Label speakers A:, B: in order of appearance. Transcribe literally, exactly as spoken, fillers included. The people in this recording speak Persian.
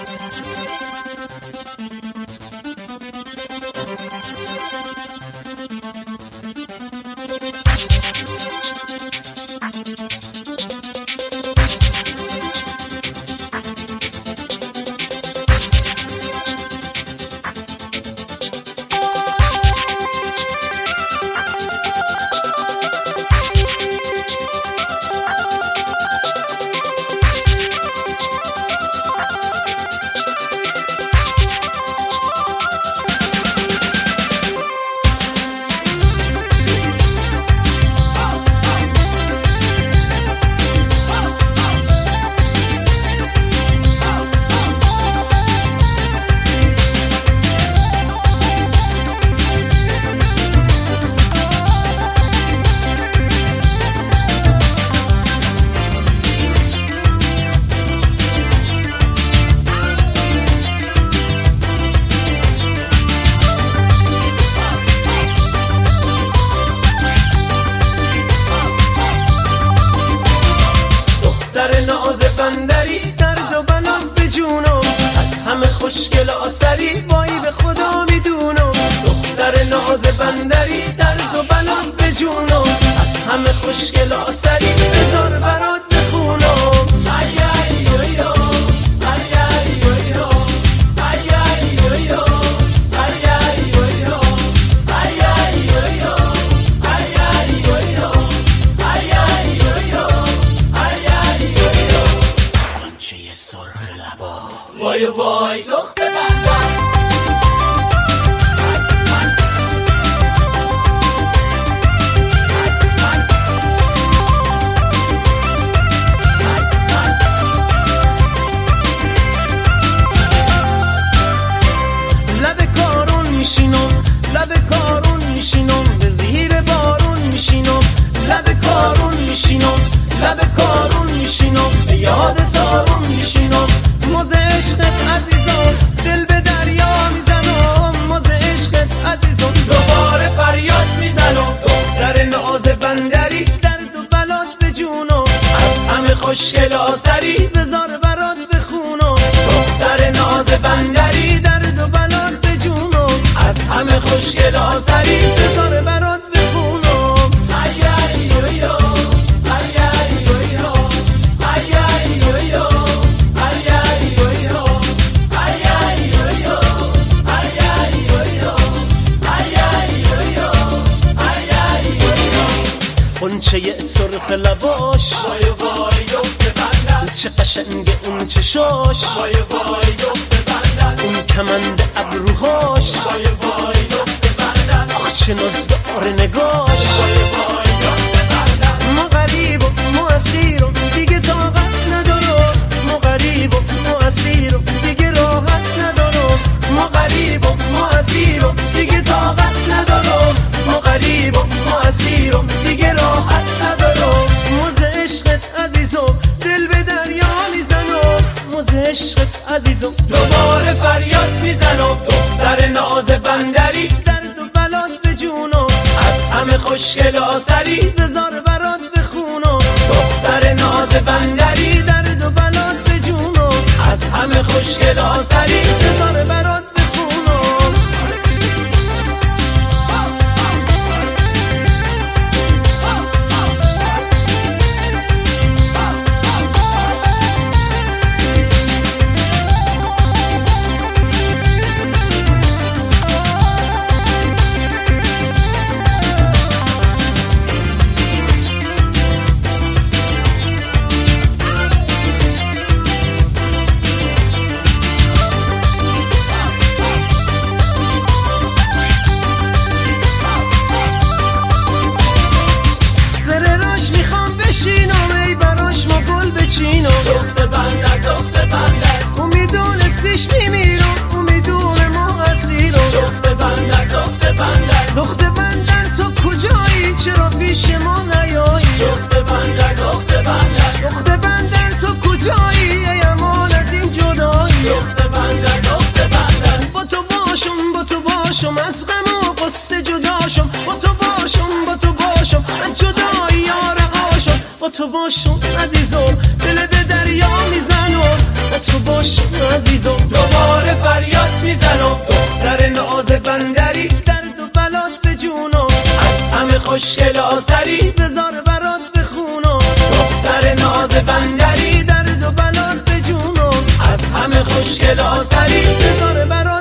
A: خوشگل آسری وای به خدا میدونم، دختر ناز بندری درد و بلاد به جونم، از همه خوشگل آسری بذار برات بخونم. ای ای یو یو ای ای یو یو ای ای یو یو ای ای یو یو ای ای یو یو ای ای یو یو ای ای یو یو ای ای یو یو آنچه سرخ لبا وای وای دختر لب کارون میشینم لب کارون میشینم به زیر بارون میشینم لب کارون میشینم لب کارون میشینم به یاد تارون میشینم مز عشقت عزیزم دل به دریا میزنم مز عشقت عزیزم دوباره فریاد میزنم دختر ناز بندری درد و بلاد به جونم از همه خوشگل آسری بذار برات بخونم دختر ناز بندری درد و بلاد به جونم از همه خوشگل آسری بذار برات بخونم. ای ای یو یو ای ای یو یو ای ای یو یو ای ای یو یو ای ای یو یو ای ای یو یو ای ای یو یو ای ای یو یو غنچه سرخ لباش وای وای دختر بندر چه قشنگه اون چشاش وای وای دختر بندر اون کمند ابروهاش وای وای دختر بندر آخ چه نازدار نگاش وای وای دختر بندر ما غریب و ما اسیر و دیگه طاقت ندارم ما غریب و ما اسیر و دیگه راحت ندارم ما غریب و ما اسیر و دیگه طاقت ندارم ما غریب و ما اسیر و دیگه راحت ندارم مز عشقت عزیزم دل به دریا میزنم مز عشقت عزیزم دوباره فریاد میزنم دختر ناز بندری درد و بلاد به جونم از همه خوشگل آسری بذار برات بخونم دختر ناز بندری درد و بلاد به جونم از همه خوشگل آسری بذار برات بخونم. دختر بندر دختر بندر امیدونستیش میمیرم امیدون ما اسیرم دختر بندر دختر بندر دختر بندر تو کجایی چرا پیش ما نیایی دختر بندر دختر بندر دختر بندر تو کجایی ای امان از این جدایی دختر بندر دختر بندر با تو باشم با تو باشم از غم و قصه جداشم با تو باشم با تو باشم از جدایی یار آشم با تو باشم عزیزم دل به دریا میزنم با تو باشم عزیزم و دوباره فریاد میزنم دختر ناز بندری درد و بلات به جونم از همه خوشگل آسری بذار برات بخونم دختر ناز بندری درد و بلات به جونم از همه خوشگل آسری بذار برات